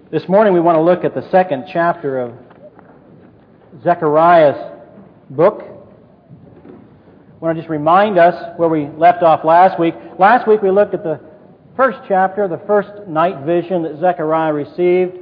This morning we want to look at the second chapter of Zechariah's book. I want to just remind us where we left off last week. Last week we looked at the first chapter, the first night vision that Zechariah received.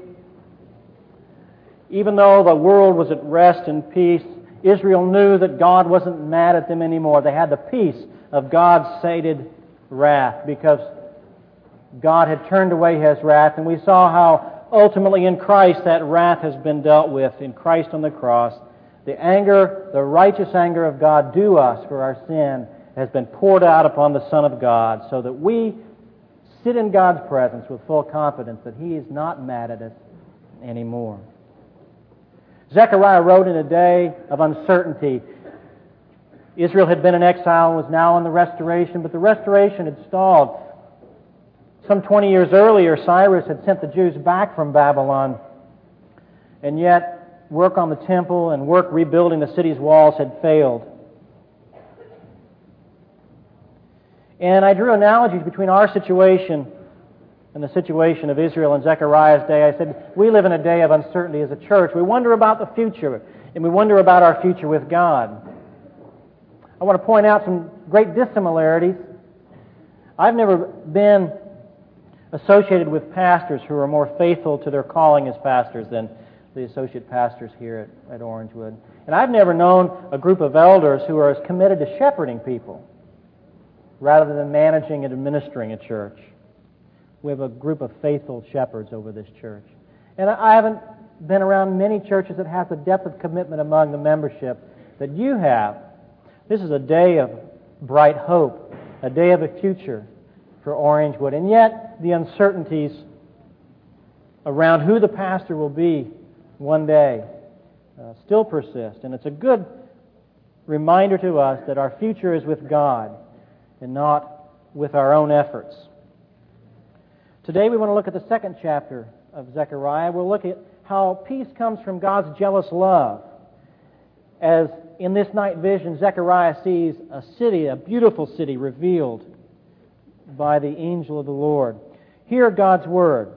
Even though the world was at rest and peace, Israel knew that God wasn't mad at them anymore. They had the peace of God's sated wrath because God had turned away His wrath, and we saw how ultimately in Christ that wrath has been dealt with, in Christ on the cross. The anger, the righteous anger of God due us for our sin has been poured out upon the Son of God so that we sit in God's presence with full confidence that He is not mad at us anymore. Zechariah wrote in a day of uncertainty. Israel had been in exile and was now in the restoration, but the restoration had stalled. Some 20 years earlier, Cyrus had sent the Jews back from Babylon, and yet work on the temple and work rebuilding the city's walls had failed. And I drew analogies between our situation and the situation of Israel in Zechariah's day. I said, we live in a day of uncertainty as a church. We wonder about the future, and we wonder about our future with God. I want to point out some great dissimilarities. I've never been associated with pastors who are more faithful to their calling as pastors than the associate pastors here at Orangewood. And I've never known a group of elders who are as committed to shepherding people rather than managing and administering a church. We have a group of faithful shepherds over this church. And I haven't been around many churches that have the depth of commitment among the membership that you have. This is a day of bright hope, a day of a future for Orangewood. And yet, the uncertainties around who the pastor will be one day still persist. And it's a good reminder to us that our future is with God and not with our own efforts. Today we want to look at the second chapter of Zechariah. We'll look at how peace comes from God's jealous love. As in this night vision, Zechariah sees a city, a beautiful city, revealed by the angel of the Lord. Hear God's word.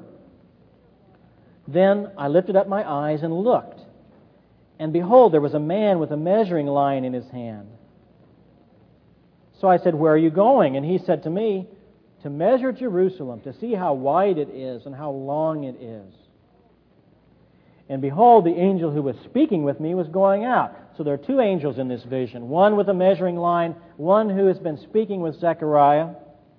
Then I lifted up my eyes and looked, and behold, there was a man with a measuring line in his hand. So I said, "Where are you going?" And he said to me, "To measure Jerusalem, to see how wide it is and how long it is." And behold, the angel who was speaking with me was going out. So there are two angels in this vision, one with a measuring line, one who has been speaking with Zechariah.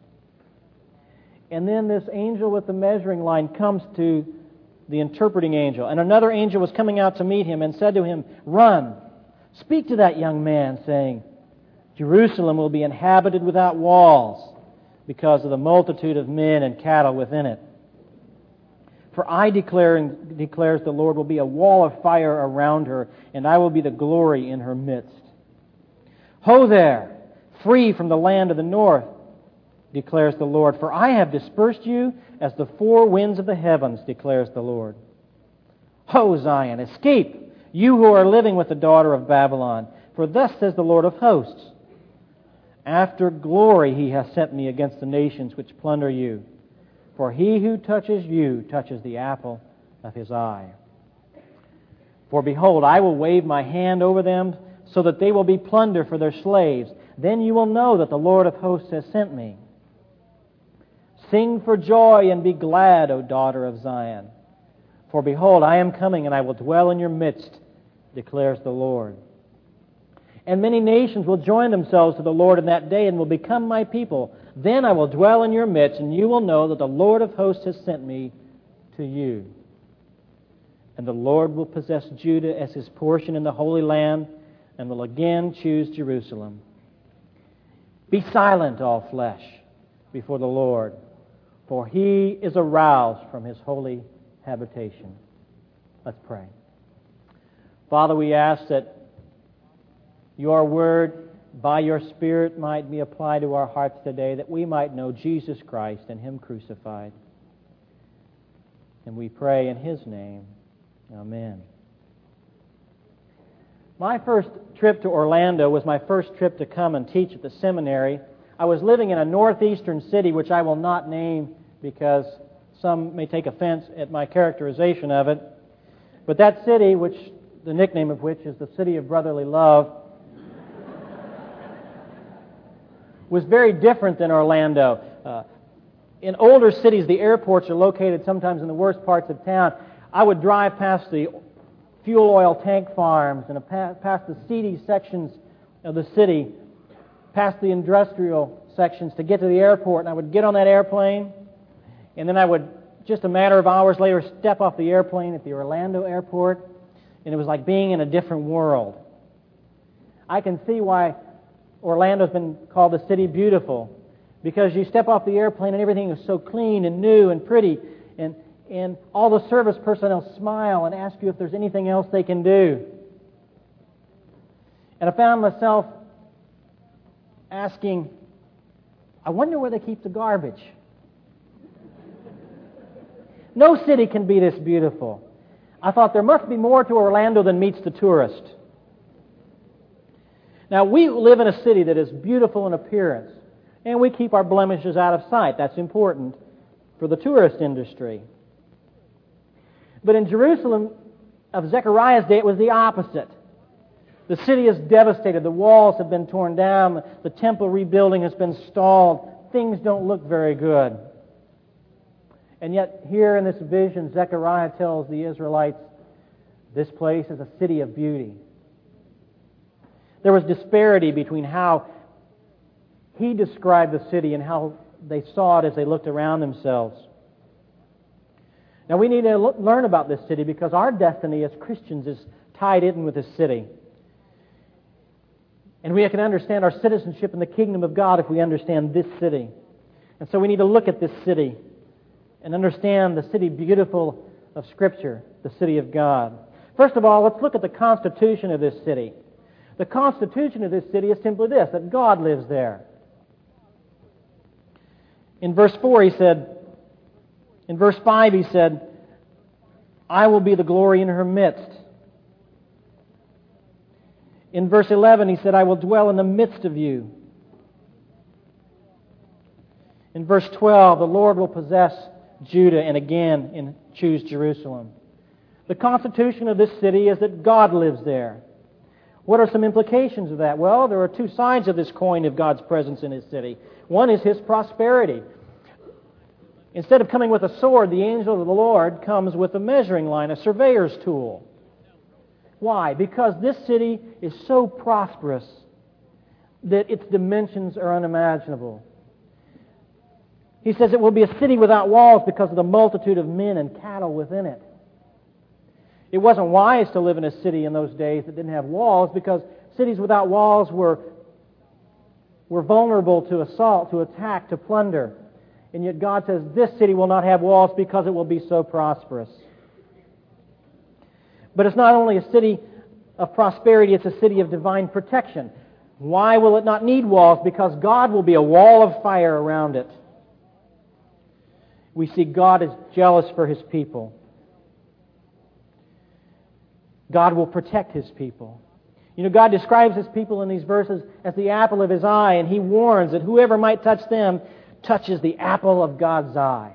And then this angel with the measuring line comes to the interpreting angel. And another angel was coming out to meet him and said to him, "Run, speak to that young man, saying, Jerusalem will be inhabited without walls because of the multitude of men and cattle within it. For I declares the Lord, will be a wall of fire around her, and I will be the glory in her midst. Ho there, free from the land of the north, declares the Lord, for I have dispersed you as the four winds of the heavens, declares the Lord. Ho, Zion, escape, you who are living with the daughter of Babylon, for thus says the Lord of hosts, after glory He has sent me against the nations which plunder you. For he who touches you touches the apple of His eye. For behold, I will wave my hand over them so that they will be plunder for their slaves. Then you will know that the Lord of hosts has sent me. Sing for joy and be glad, O daughter of Zion. For behold, I am coming and I will dwell in your midst, declares the Lord. And many nations will join themselves to the Lord in that day and will become my people. Then I will dwell in your midst, and you will know that the Lord of hosts has sent me to you. And the Lord will possess Judah as His portion in the Holy Land, and will again choose Jerusalem. Be silent, all flesh, before the Lord, for He is aroused from His holy habitation. Let's pray. Father, we ask that Your Word, by Your Spirit, might be applied to our hearts today, that we might know Jesus Christ and Him crucified. And we pray in His name. Amen. My first trip to Orlando was my first trip to come and teach at the seminary. I was living in a northeastern city, which I will not name because some may take offense at my characterization of it. But that city, which the nickname of which is the City of Brotherly Love, was very different than Orlando. In older cities, the airports are located sometimes in the worst parts of town. I would drive past the fuel oil tank farms and past the seedy sections of the city, past the industrial sections to get to the airport, and I would get on that airplane, and then I would, just a matter of hours later, step off the airplane at the Orlando airport, and it was like being in a different world. I can see why Orlando's been called the City Beautiful, because you step off the airplane and everything is so clean and new and pretty, and all the service personnel smile and ask you if there's anything else they can do. And I found myself asking, I wonder where they keep the garbage. No city can be this beautiful. I thought there must be more to Orlando than meets the tourist. Now, we live in a city that is beautiful in appearance, and we keep our blemishes out of sight. That's important for the tourist industry. But in Jerusalem of Zechariah's day, it was the opposite. The city is devastated. The walls have been torn down. The temple rebuilding has been stalled. Things don't look very good. And yet, here in this vision, Zechariah tells the Israelites, this place is a city of beauty. There was disparity between how he described the city and how they saw it as they looked around themselves. Now, we need to learn about this city because our destiny as Christians is tied in with this city. And we can understand our citizenship in the kingdom of God if we understand this city. And so we need to look at this city and understand the city beautiful of Scripture, the city of God. First of all, let's look at the constitution of this city. The constitution of this city is simply this, that God lives there. In verse 4 he said, in verse 5 he said, I will be the glory in her midst. In verse 11 he said, I will dwell in the midst of you. In verse 12, the Lord will possess Judah and again choose Jerusalem. The constitution of this city is that God lives there. What are some implications of that? Well, there are two sides of this coin of God's presence in His city. One is His prosperity. Instead of coming with a sword, the angel of the Lord comes with a measuring line, a surveyor's tool. Why? Because this city is so prosperous that its dimensions are unimaginable. He says it will be a city without walls because of the multitude of men and cattle within it. It wasn't wise to live in a city in those days that didn't have walls because cities without walls were vulnerable to assault, to attack, to plunder. And yet God says this city will not have walls because it will be so prosperous. But it's not only a city of prosperity, it's a city of divine protection. Why will it not need walls? Because God will be a wall of fire around it. We see God is jealous for His people. God will protect His people. You know, God describes His people in these verses as the apple of His eye, and He warns that whoever might touch them touches the apple of God's eye.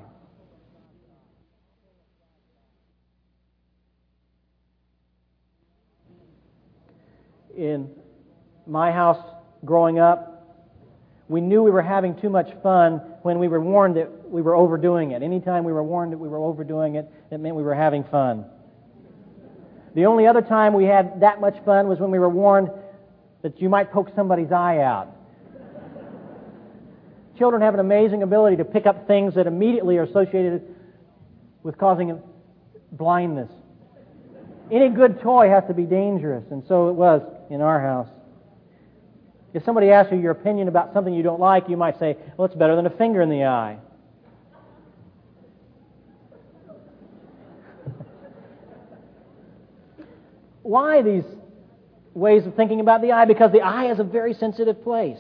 In my house growing up, we knew we were having too much fun when we were warned that we were overdoing it. Anytime we were warned that we were overdoing it, it meant we were having fun. The only other time we had that much fun was when we were warned that you might poke somebody's eye out. Children have an amazing ability to pick up things that immediately are associated with causing blindness. Any good toy has to be dangerous, and so it was in our house. If somebody asks you your opinion about something you don't like, you might say, well, it's better than a finger in the eye. Why these ways of thinking about the eye? Because the eye is a very sensitive place.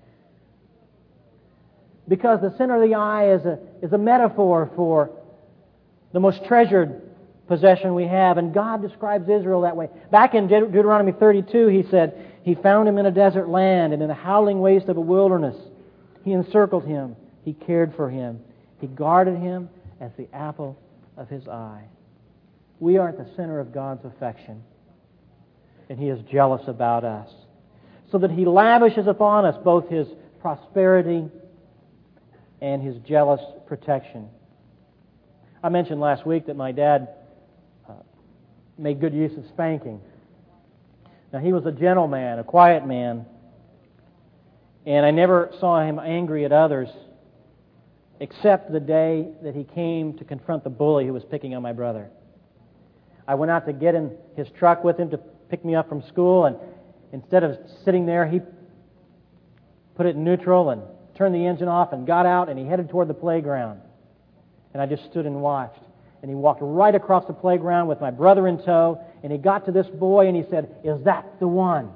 Because the center of the eye is a metaphor for the most treasured possession we have, and God describes Israel that way. Back in Deuteronomy 32, He said, He found him in a desert land and in the howling waste of a wilderness. He encircled him. He cared for him. He guarded him as the apple of His eye. We are at the center of God's affection, and He is jealous about us, so that He lavishes upon us both His prosperity and His jealous protection. I mentioned last week that my dad made good use of spanking. Now, he was a gentle man, a quiet man, and I never saw him angry at others except the day that he came to confront the bully who was picking on my brother. I went out to get in his truck with him to pick me up from school, and instead of sitting there, he put it in neutral and turned the engine off and got out, and he headed toward the playground. And I just stood and watched. And he walked right across the playground with my brother in tow, and he got to this boy and he said, "Is that the one?"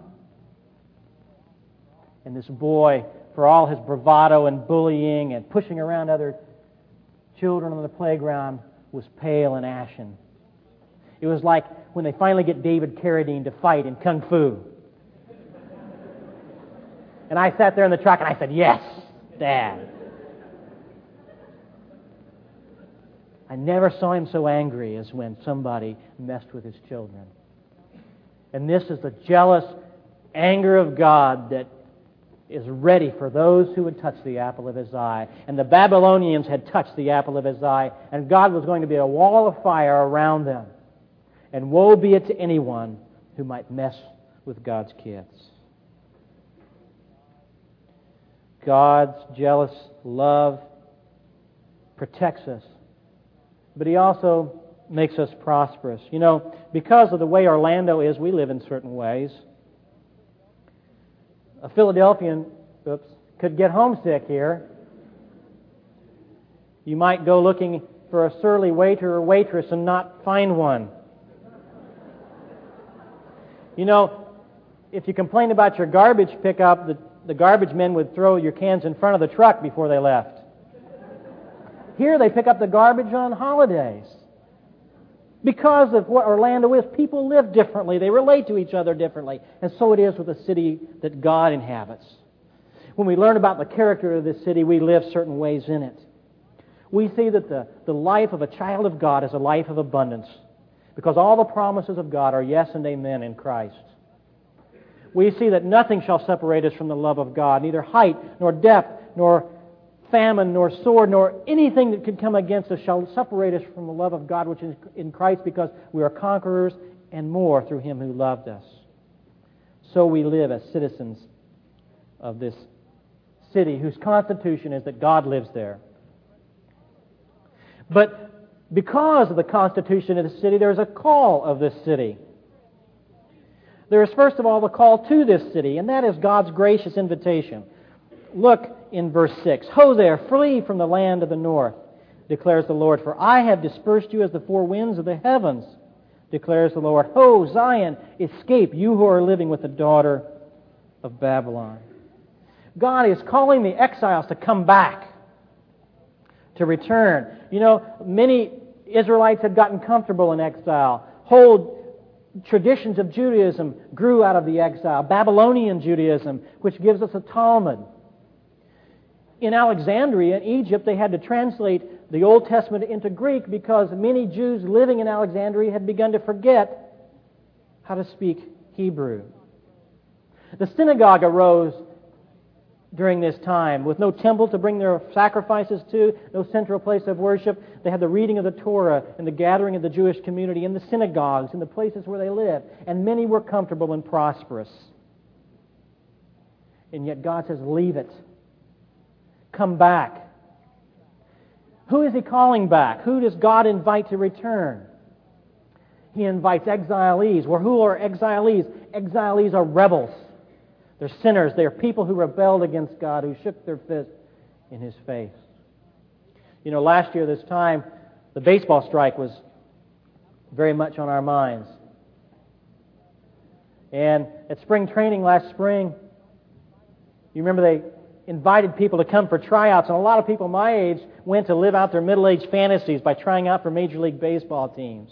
And this boy, for all his bravado and bullying and pushing around other children on the playground, was pale and ashen. It was like when they finally get David Carradine to fight in Kung Fu. And I sat there in the truck and I said, "Yes, Dad." I never saw him so angry as when somebody messed with his children. And this is the jealous anger of God that is ready for those who would touch the apple of His eye. And the Babylonians had touched the apple of His eye, and God was going to be a wall of fire around them. And woe be it to anyone who might mess with God's kids. God's jealous love protects us, but He also makes us prosperous. You know, because of the way Orlando is, we live in certain ways. A Philadelphian could get homesick here. You might go looking for a surly waiter or waitress and not find one. You know, if you complained about your garbage pickup, the garbage men would throw your cans in front of the truck before they left. Here they pick up the garbage on holidays. Because of what Orlando is, people live differently. They relate to each other differently. And so it is with the city that God inhabits. When we learn about the character of this city, we live certain ways in it. We see that the life of a child of God is a life of abundance, because all the promises of God are yes and amen in Christ. We see that nothing shall separate us from the love of God, neither height, nor depth, nor famine, nor sword, nor anything that could come against us shall separate us from the love of God which is in Christ, because we are conquerors and more through Him who loved us. So we live as citizens of this city whose constitution is that God lives there. But because of the constitution of the city, there's a call of this city. There is, first of all, the call to this city, and that is God's gracious invitation. Look in verse 6. "Ho there, flee from the land of the north, declares the Lord, for I have dispersed you as the four winds of the heavens, declares the Lord. Ho, Zion, escape, you who are living with the daughter of Babylon." God is calling the exiles to come back, to return. You know, many Israelites had gotten comfortable in exile. Whole traditions of Judaism grew out of the exile. Babylonian Judaism, which gives us a Talmud. In Alexandria, in Egypt, they had to translate the Old Testament into Greek because many Jews living in Alexandria had begun to forget how to speak Hebrew. The synagogue arose during this time with no temple to bring their sacrifices to, no central place of worship. They had the reading of the Torah and the gathering of the Jewish community in the synagogues, in the places where they lived. And many were comfortable and prosperous. And yet God says, leave it. Come back. Who is He calling back? Who does God invite to return? He invites exilees. Well, who are exilees? Exilees are rebels. They're sinners. They're people who rebelled against God, who shook their fist in His face. You know, last year this time, the baseball strike was very much on our minds. And at spring training last spring, you remember they invited people to come for tryouts, and a lot of people my age went to live out their middle-aged fantasies by trying out for Major League Baseball teams.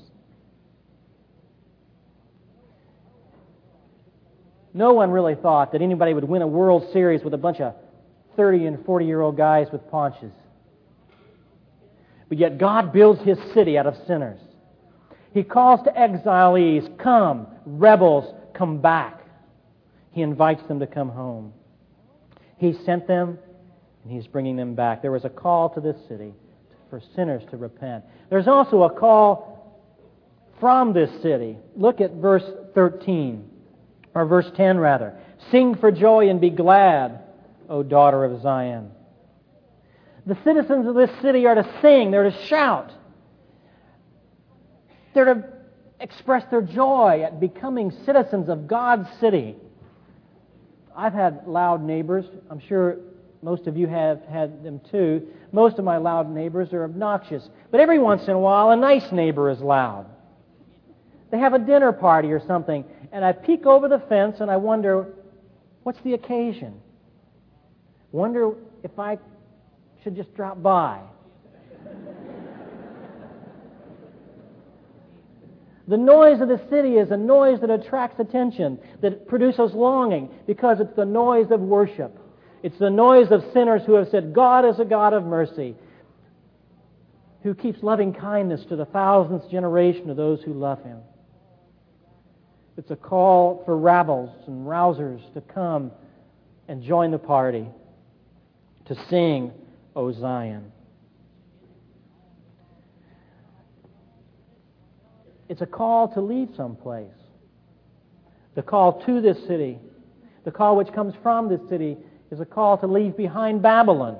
No one really thought that anybody would win a World Series with a bunch of 30 and 40-year-old guys with paunches. But yet God builds His city out of sinners. He calls to exilees, come, rebels, come back. He invites them to come home. He sent them, and He's bringing them back. There was a call to this city for sinners to repent. There's also a call from this city. Look at verse 13, or verse 10 rather. Sing for joy and be glad, O daughter of Zion. The citizens of this city are to sing, they're to shout. They're to express their joy at becoming citizens of God's city. I've had loud neighbors. I'm sure most of you have had them too. Most of my loud neighbors are obnoxious. But every once in a while, a nice neighbor is loud. They have a dinner party or something, and I peek over the fence and I wonder, what's the occasion? Wonder if I should just drop by. The noise of the city is a noise that attracts attention, that produces longing, because it's the noise of worship. It's the noise of sinners who have said, God is a God of mercy, who keeps loving kindness to the thousandth generation of those who love Him. It's a call for rabbles and rousers to come and join the party, to sing, O Zion. It's a call to leave someplace. The call to this city, the call which comes from this city, is a call to leave behind Babylon.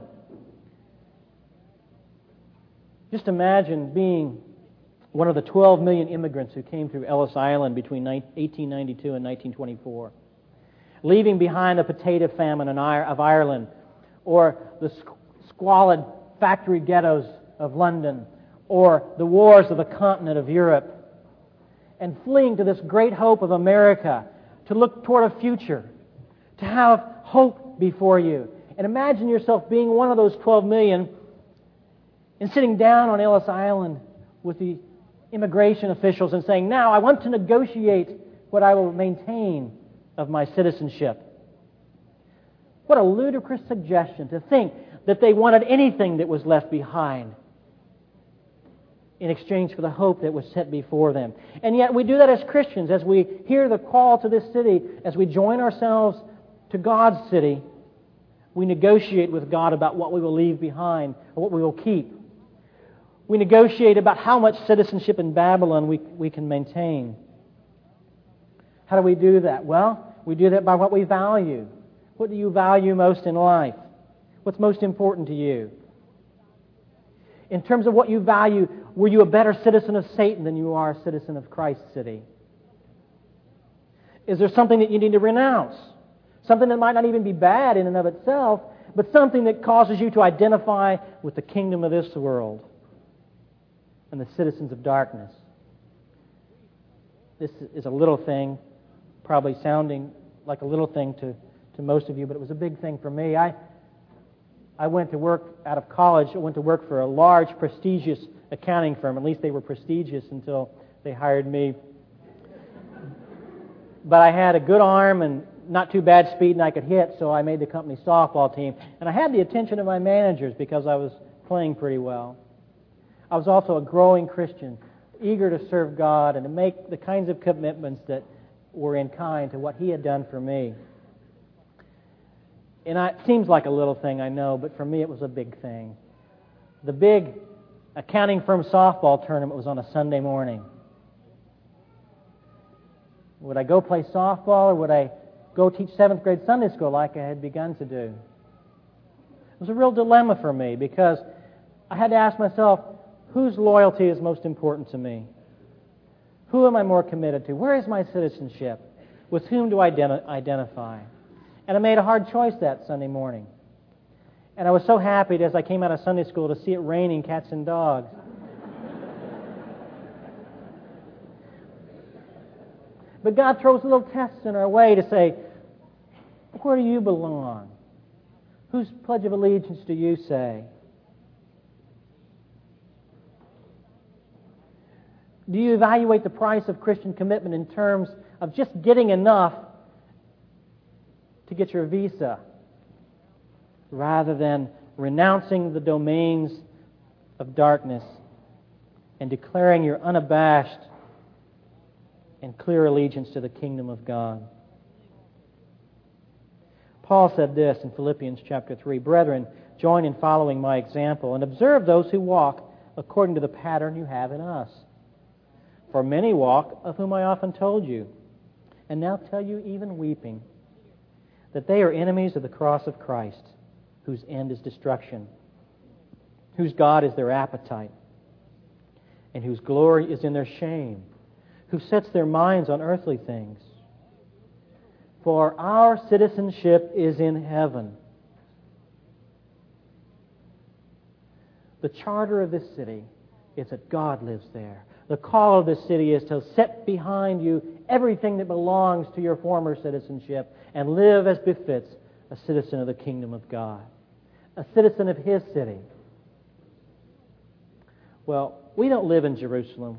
Just imagine being one of the 12 million immigrants who came through Ellis Island between 1892 and 1924. Leaving behind the potato famine of Ireland, or the squalid factory ghettos of London, or the wars of the continent of Europe, and fleeing to this great hope of America, to look toward a future, to have hope before you. And imagine yourself being one of those 12 million and sitting down on Ellis Island with the immigration officials and saying, now I want to negotiate what I will maintain of my citizenship. What a ludicrous suggestion to think that they wanted anything that was left behind in exchange for the hope that was set before them. And yet we do that as Christians, as we hear the call to this city, as we join ourselves to God's city, we negotiate with God about what we will leave behind or what we will keep. We negotiate about how much citizenship in Babylon we can maintain. How do we do that? Well, we do that by what we value. What do you value most in life? What's most important to you? In terms of what you value, were you a better citizen of Satan than you are a citizen of Christ's city? Is there something that you need to renounce? Something that might not even be bad in and of itself, but something that causes you to identify with the kingdom of this world and the citizens of darkness. This is a little thing, probably sounding like a little thing to most of you, but it was a big thing for me. I went to work out of college. I went to work for a large, prestigious accounting firm. At least they were prestigious until they hired me. But I had a good arm and not too bad speed, and I could hit, so I made the company softball team. And I had the attention of my managers because I was playing pretty well. I was also a growing Christian, eager to serve God and to make the kinds of commitments that were in kind to what He had done for me. And it seems like a little thing, I know, but for me it was a big thing. The big accounting firm softball tournament was on a Sunday morning. Would I go play softball or would I go teach 7th grade Sunday school like I had begun to do? It was a real dilemma for me because I had to ask myself, whose loyalty is most important to me? Who am I more committed to? Where is my citizenship? With whom do I identify? And I made a hard choice that Sunday morning. And I was so happy as I came out of Sunday school to see it raining cats and dogs. But God throws little tests in our way to say, where do you belong? Whose pledge of allegiance do you say? Do you evaluate the price of Christian commitment in terms of just getting enough to get your visa, rather than renouncing the domains of darkness and declaring your unabashed and clear allegiance to the kingdom of God. Paul said this in Philippians chapter 3, "Brethren, join in following my example and observe those who walk according to the pattern you have in us. For many walk, of whom I often told you, and now tell you even weeping, that they are enemies of the cross of Christ, whose end is destruction, whose God is their appetite, and whose glory is in their shame, who sets their minds on earthly things. For our citizenship is in heaven." The charter of this city is that God lives there. The call of this city is to set behind you everything that belongs to your former citizenship and live as befits a citizen of the kingdom of God, a citizen of His city. Well, we don't live in Jerusalem.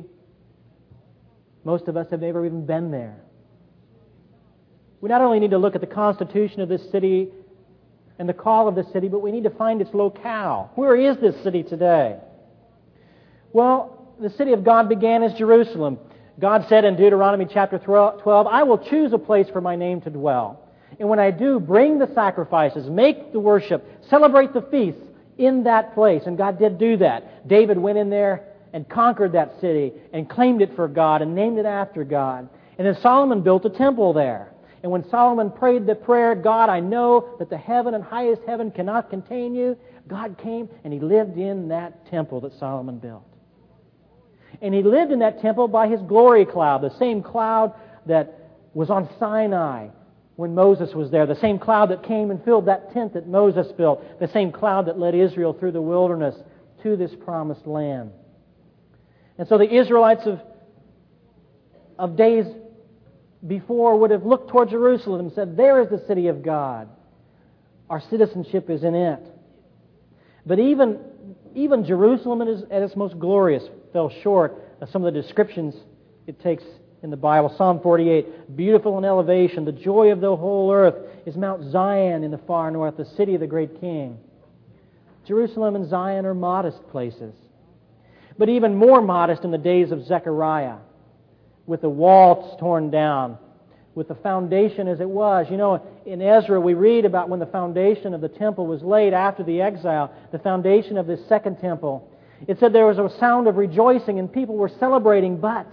Most of us have never even been there. We not only need to look at the constitution of this city and the call of this city, but we need to find its locale. Where is this city today? Well, the city of God began as Jerusalem. God said in Deuteronomy chapter 12, "I will choose a place for my name to dwell. And when I do, bring the sacrifices, make the worship, celebrate the feasts in that place." And God did do that. David went in there and conquered that city and claimed it for God and named it after God. And then Solomon built a temple there. And when Solomon prayed the prayer, "God, I know that the heaven and highest heaven cannot contain you," God came and He lived in that temple that Solomon built. And He lived in that temple by His glory cloud, the same cloud that was on Sinai when Moses was there, the same cloud that came and filled that tent that Moses built, the same cloud that led Israel through the wilderness to this promised land. And so the Israelites of days before would have looked toward Jerusalem and said, "There is the city of God. Our citizenship is in it." But even Jerusalem at its most glorious fell short of some of the descriptions it takes in the Bible. Psalm 48, "Beautiful in elevation, the joy of the whole earth is Mount Zion in the far north, the city of the great King." Jerusalem and Zion are modest places. But even more modest in the days of Zechariah, with the walls torn down, with the foundation as it was. You know, in Ezra we read about when the foundation of the temple was laid after the exile, the foundation of this second temple. It said there was a sound of rejoicing and people were celebrating, but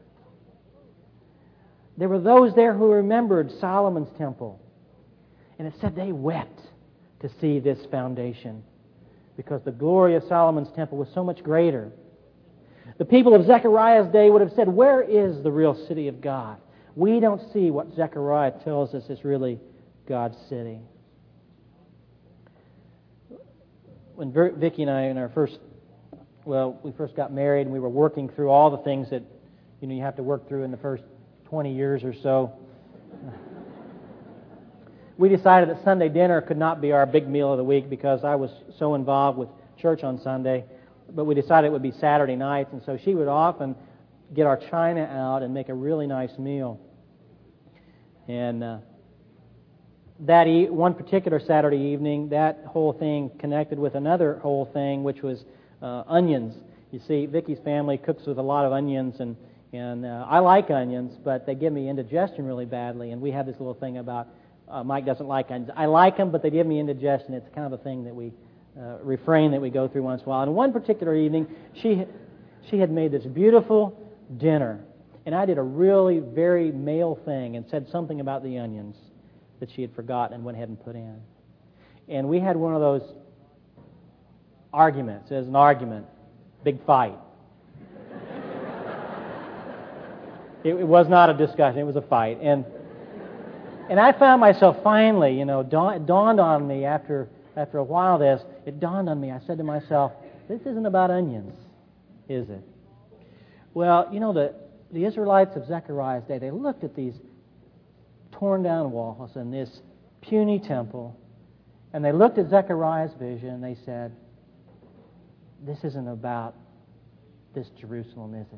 there were those there who remembered Solomon's temple. And it said they wept to see this foundation because the glory of Solomon's temple was so much greater. The people of Zechariah's day would have said, "Where is the real city of God?" We don't see what Zechariah tells us is really God's city. When Vicki and I we first got married and we were working through all the things that you have to work through in the first 20 years or so, we decided that Sunday dinner could not be our big meal of the week because I was so involved with church on Sunday. But we decided it would be Saturday nights, and so she would often get our china out and make a really nice meal. And one particular Saturday evening, that whole thing connected with another whole thing, which was onions. You see, Vicki's family cooks with a lot of onions, and I like onions, but they give me indigestion really badly. And we have this little thing about Mike doesn't like onions. I like them, but they give me indigestion. It's kind of a thing that we refrain that we go through once in a while. And one particular evening, she had made this beautiful dinner, and I did a really very male thing and said something about the onions that she had forgotten and went ahead and put in. And we had one of those arguments. It was an argument, big fight. It was not a discussion; it was a fight. And I found myself finally, it dawned on me after a while it dawned on me. I said to myself, "This isn't about onions, is it?" Well, the Israelites of Zechariah's day, they looked at these torn down walls and this puny temple, and they looked at Zechariah's vision and they said, "This isn't about this Jerusalem, is it?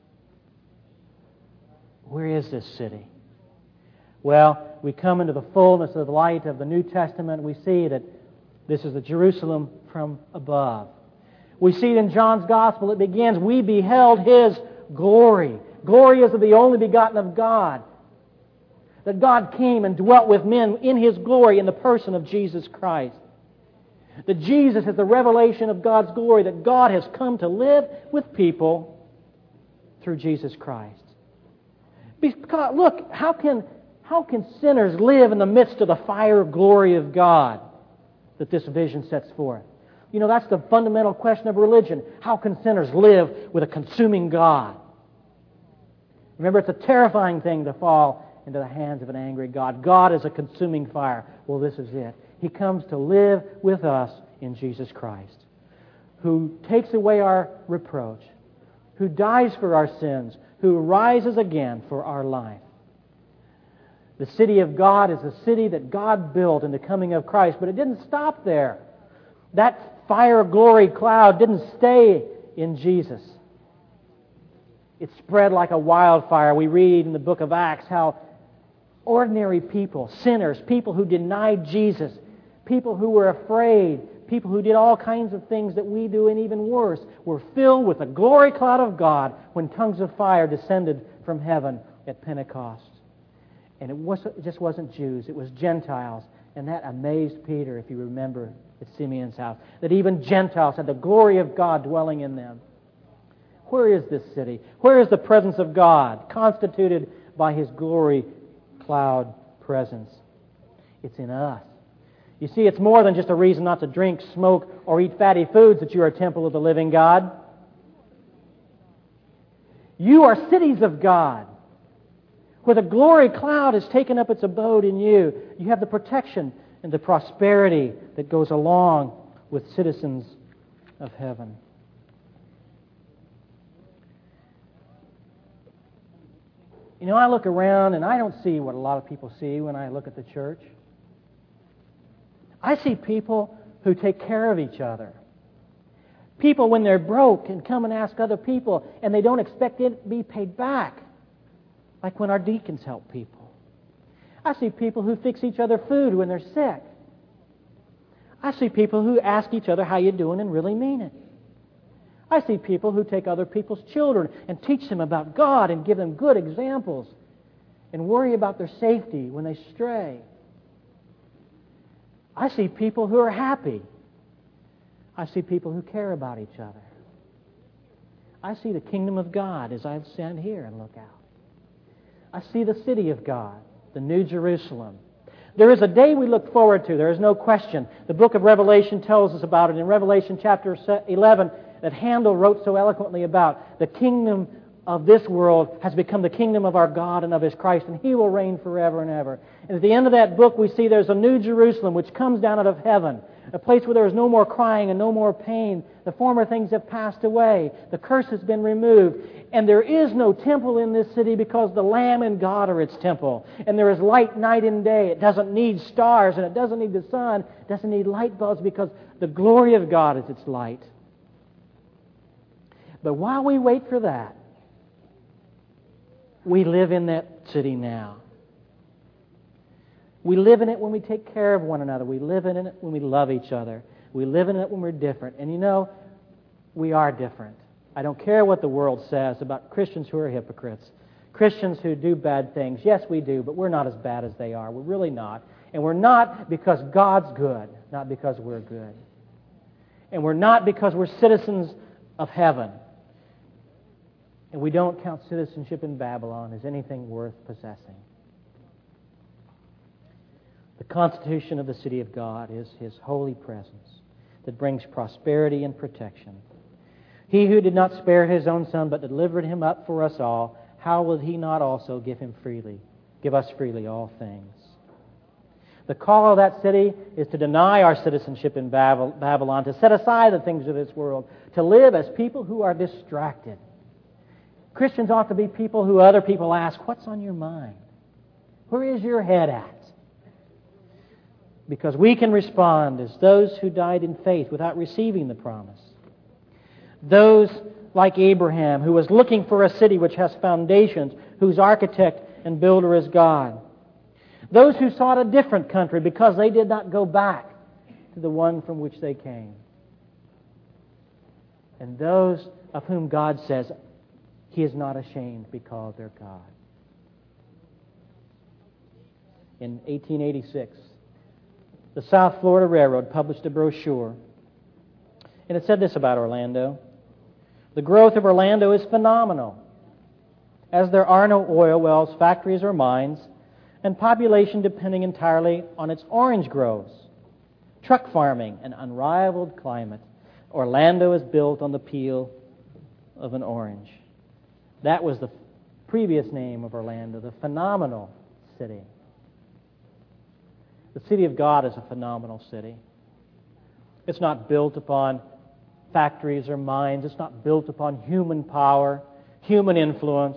Where is this city?" Well, we come into the fullness of the light of the New Testament. We see that this is the Jerusalem from above. We see it in John's Gospel. It begins, we beheld His glory. Glory is of the only begotten of God. That God came and dwelt with men in His glory in the person of Jesus Christ. That Jesus is the revelation of God's glory, that God has come to live with people through Jesus Christ. Because, look, how can sinners live in the midst of the fire of glory of God that this vision sets forth? You know, that's the fundamental question of religion. How can sinners live with a consuming God? Remember, it's a terrifying thing to fall into the hands of an angry God. God is a consuming fire. Well, this is it. He comes to live with us in Jesus Christ, who takes away our reproach, who dies for our sins, who rises again for our life. The city of God is a city that God built in the coming of Christ, but it didn't stop there. That fire of glory cloud didn't stay in Jesus. It spread like a wildfire. We read in the book of Acts how ordinary people, sinners, people who denied Jesus, people who were afraid, people who did all kinds of things that we do and even worse, were filled with the glory cloud of God when tongues of fire descended from heaven at Pentecost. And it just wasn't Jews, it was Gentiles. And that amazed Peter, if you remember, at Simeon's house, that even Gentiles had the glory of God dwelling in them. Where is this city? Where is the presence of God constituted by His glory cloud presence? It's in us. You see, it's more than just a reason not to drink, smoke, or eat fatty foods that you are a temple of the living God. You are cities of God. Where the glory cloud has taken up its abode in you, you have the protection and the prosperity that goes along with citizens of heaven. You know, I look around and I don't see what a lot of people see when I look at the church. I see people who take care of each other. People, when they're broke, can come and ask other people, and they don't expect it to be paid back. Like when our deacons help people. I see people who fix each other food when they're sick. I see people who ask each other how you doing and really mean it. I see people who take other people's children and teach them about God and give them good examples and worry about their safety when they stray. I see people who are happy. I see people who care about each other. I see the kingdom of God as I stand here and look out. I see the city of God, the New Jerusalem. There is a day we look forward to. There is no question. The book of Revelation tells us about it. In Revelation chapter 11, that Handel wrote so eloquently about, the kingdom of this world has become the kingdom of our God and of His Christ, and He will reign forever and ever. And at the end of that book, we see there's a New Jerusalem which comes down out of heaven, a place where there is no more crying and no more pain. The former things have passed away. The curse has been removed. And there is no temple in this city because the Lamb and God are its temple. And there is light night and day. It doesn't need stars and it doesn't need the sun. It doesn't need light bulbs because the glory of God is its light. But while we wait for that, we live in that city now. We live in it when we take care of one another. We live in it when we love each other. We live in it when we're different. And you know, we are different. I don't care what the world says about Christians who are hypocrites. Christians who do bad things. Yes, we do, but we're not as bad as they are. We're really not. And we're not because God's good, not because we're good. And we're not because we're citizens of heaven. And we don't count citizenship in Babylon as anything worth possessing. The constitution of the city of God is His holy presence that brings prosperity and protection. He who did not spare His own Son but delivered Him up for us all, how will He not also give us freely all things? The call of that city is to deny our citizenship in Babylon, to set aside the things of this world, to live as people who are distracted. Christians ought to be people who other people ask, what's on your mind? Where is your head at? Because we can respond as those who died in faith without receiving the promise. Those like Abraham, who was looking for a city which has foundations, whose architect and builder is God. Those who sought a different country because they did not go back to the one from which they came. and those of whom God says He is not ashamed to be called their God. In 1886, the South Florida Railroad published a brochure, and it said this about Orlando: "The growth of Orlando is phenomenal, as there are no oil wells, factories, or mines, and population depending entirely on its orange groves. Truck farming, an unrivaled climate. Orlando is built on the peel of an orange." That was the previous name of Orlando, the phenomenal city. The city of God is a phenomenal city. It's not built upon factories or mines. It's not built upon human power, human influence.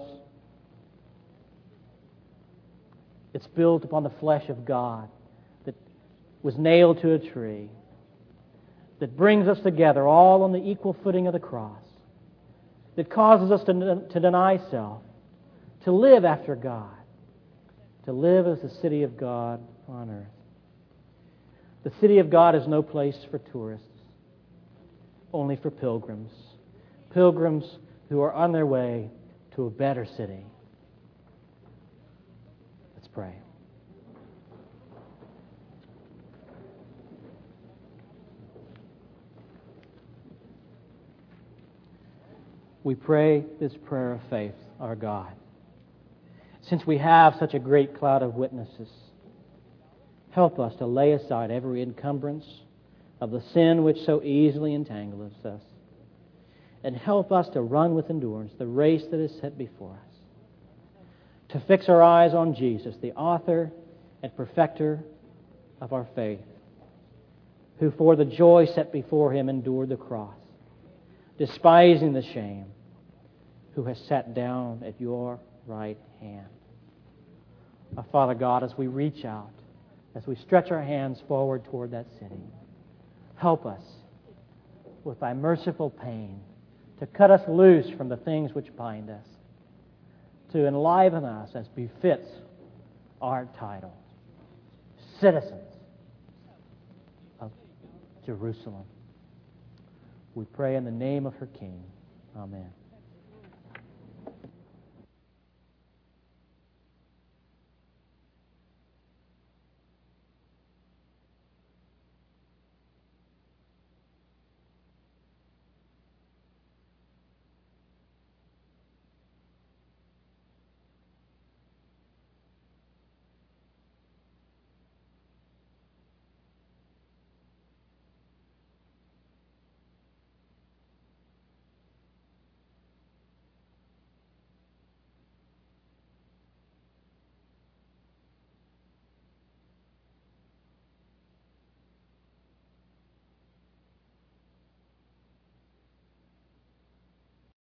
It's built upon the flesh of God that was nailed to a tree, that brings us together all on the equal footing of the cross, that causes us to deny self, to live after God, to live as the city of God on earth. The city of God is no place for tourists, only for pilgrims. Pilgrims who are on their way to a better city. Let's pray. We pray this prayer of faith, our God. Since we have such a great cloud of witnesses, help us to lay aside every encumbrance of the sin which so easily entangles us, and help us to run with endurance the race that is set before us, to fix our eyes on Jesus, the author and perfecter of our faith, who for the joy set before Him endured the cross, despising the shame, who has sat down at your right hand. Our Father God, as we reach out, as we stretch our hands forward toward that city, help us with Thy merciful pain to cut us loose from the things which bind us, to enliven us as befits our title, citizens of Jerusalem. We pray in the name of her King. Amen.